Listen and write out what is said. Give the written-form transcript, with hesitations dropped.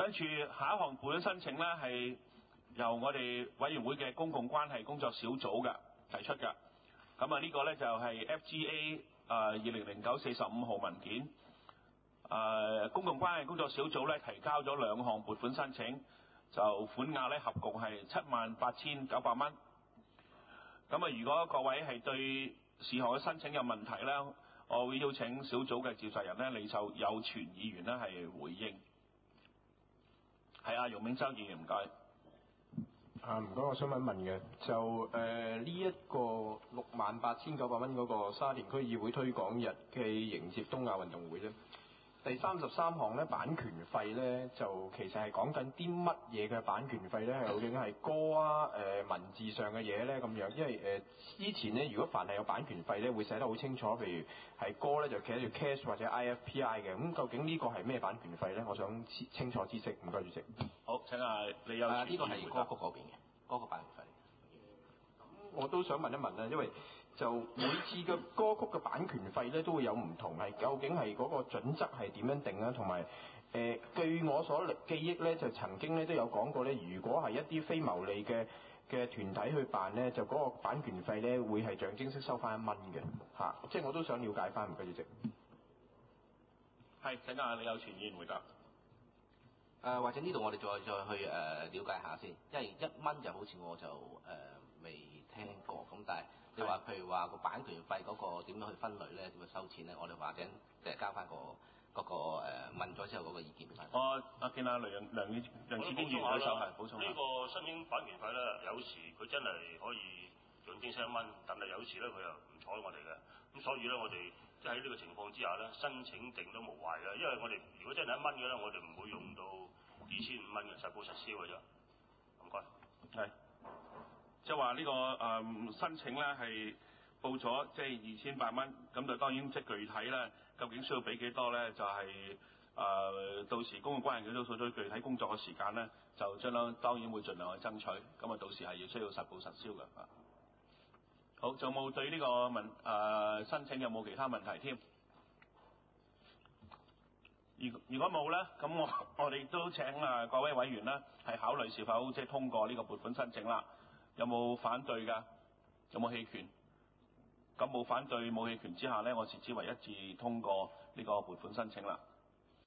跟住下一項撥款申請呢，係由我哋委員會嘅公共關係工作小組嘅提出嘅。咁啊呢個呢，就係 FGA 2009-45號文件。公共關係工作小組呢，提交咗2項撥款申請，就款額呢合共係78900蚊。咁啊，如果各位係對事項嘅申請有問題呢，我會邀請小組嘅召集人呢，李秀有全議員呢係回應。係啊，容銘洲議員唔該。 唔該，我想問嘅就呢一個68900蚊嗰個沙田區議會推廣日嘅迎接東亞運動會咧，第33項咧版權費咧就其實係講緊啲乜嘢嘅版權費咧？究竟係歌啊文字上嘅嘢咧咁樣？因為之前咧如果凡係有版權費咧會寫得好清楚，譬如係歌咧就寫住 cash 或者 IFPI 嘅。咁究竟呢個係咩版權費咧？我想清楚知識。唔該主席。 好，請你有呢個係歌曲嗰邊嘅歌曲版權費。 我都想問一問啦，因為就每次嘅歌曲嘅版權費咧都會有唔同，係究竟係嗰個準則係點樣定啊？同埋據我所記憶咧，就曾經咧都有講過咧，如果係一啲非牟利嘅團體去辦咧，就嗰個版權費咧會係象徵式收翻1蚊嘅嚇，即係我都想了解翻，唔該主席。 係，請李有全議員回答。 或者呢度我哋再去了解下先，因為1蚊就好似我就未聽過，咁但係你話譬如話個版權費嗰個點樣去分類咧，點樣收錢咧，我哋或者交翻嗰個問咗之後嗰個意見翻。 我見阿梁志堅議員舉手係補充下。 呢個申請版權費咧，有時佢真係可以象徵1蚊，但係有時咧佢又唔睬我哋嘅，咁所以咧我哋即係喺呢個情況之下咧，申請定都無謂嘅，因為我哋如果真係1蚊嘅咧，我哋唔會用到2500蚊嘅，實報實銷嘅啫。唔該。 係，即係話呢個申請咧係報咗即係2800蚊，咁就當然即係具體咧，究竟需要俾幾多咧？就係到時公共關係嗰組咗具體工作嘅時間咧，就當然會盡量去爭取，咁啊到時係要需要實報實銷嘅。好，仲有冇對呢個申請有冇其他問題添？如果冇咧，咁我哋都請各位委員咧係考慮是否即係通過呢個撥款申請啦。有冇反對㗎？有冇棄權？咁冇反對冇棄權之下咧，我視之為一致通過呢個撥款申請啦。